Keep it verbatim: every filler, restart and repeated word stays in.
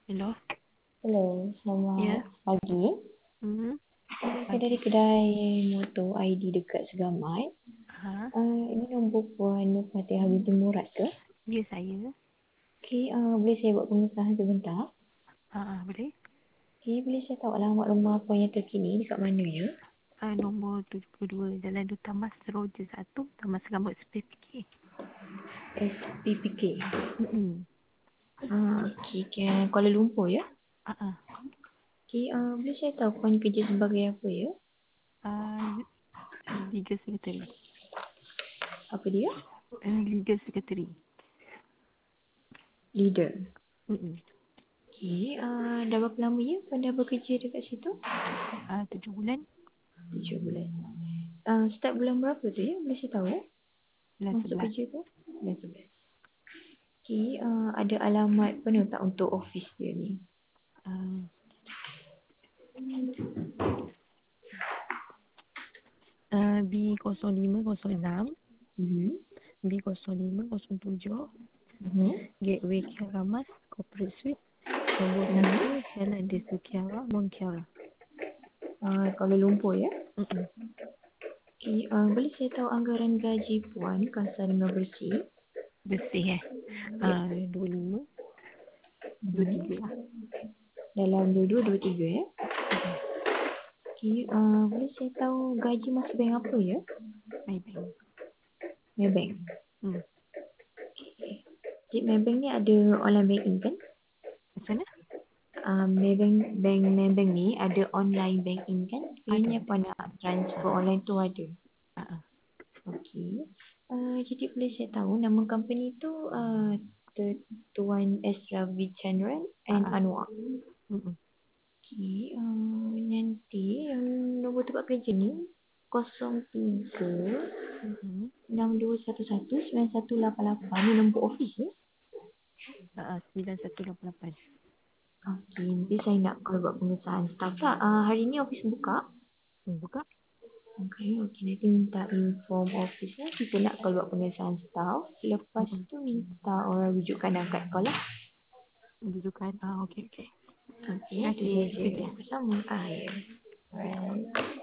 Hello. Hello, selamat Ya. pagi. Hmm. Saya dari Pagi. kedai motor I D dekat Segamat. Ha. Uh, ini nombor Puan Nur Fatihah binti Murad ke? Ya, saya. Okey, uh, boleh saya buat pengesahan sebentar? Ha, ha, boleh. Okey, boleh saya tahu alamat rumah Puan yang terkini dekat mana ya? Ha, nombor tujuh puluh dua Jalan Duta Mas Roja satu, Taman Serambut S P P K. S P P K. Hmm. Ah, okey, okay. Kuala Lumpur ya? Ha, ha. Okey, uh, boleh saya tahu Puan kerja sebagai apa ya? Uh, Legal Secretary. Apa dia? Uh, Legal Secretary. Leader. Hmm. Okey, uh, dah berapa lama ya Puan dah bekerja dekat situ? Uh, tujuh bulan. Tujuh bulan. Uh, start bulan berapa tu ya? Boleh saya tahu? Bulan Masuk sebelas. kerja tu? Bulan sebelas. Okey, uh, ada alamat penuh tak untuk office dia ni? Uh, uh, B kosong lima kosong enam, Mhm. B kosong lima kosong tujuh, Mhm. Gateway Kiara Mas, Corporate Suite. Nombor Mhm. satu, Jalan Desa Kiara, Mont Kiara. Uh, Kuala Lumpur ya? Hmm. Okey, uh, boleh saya tahu anggaran gaji puan kasar dengan bersih? Bersih eh. Ya. Uh, dua puluh lima, dua puluh tiga Mhm. lah. Dalam dua dua dua tiga ya? Hmm. Okey, uh, boleh saya tahu gaji masuk bank apa ya? Maybank. Maybank. Hmm. Cik, Maybank ni ada online banking kan? Macam mana? Uh, Maybank, bank Maybank ni ada online banking kan? Ada, Ini ada. apa nak transfer Uh-huh. online tu ada? Uh-huh. Okey. Uh, jadi boleh saya tahu nama company tu uh, Tu- Tuan S. Ravichandran and Uh-huh. Anwar. Hmm. Okey. Uh, nanti yang nombor tempat kerja ni kosong tiga Hmm. enam dua satu satu sembilan satu lapan lapan. Ni nombor office ya? Uh-huh. sembilan satu lapan lapan. Okey. Nanti saya nak call buat pengesahan staff tak? Uh, hari ni office buka? Hmm. Buka. Okey. Okey. Nanti minta inform office lah. Kita nak call buat pengesahan staff. Lepas Hmm. tu minta orang rujukkan angkat call lah. Rujukan. Ah, okey, okey. Okey, Terima itu kasih. saja Itu je. bersama. Ah, ya. Alright.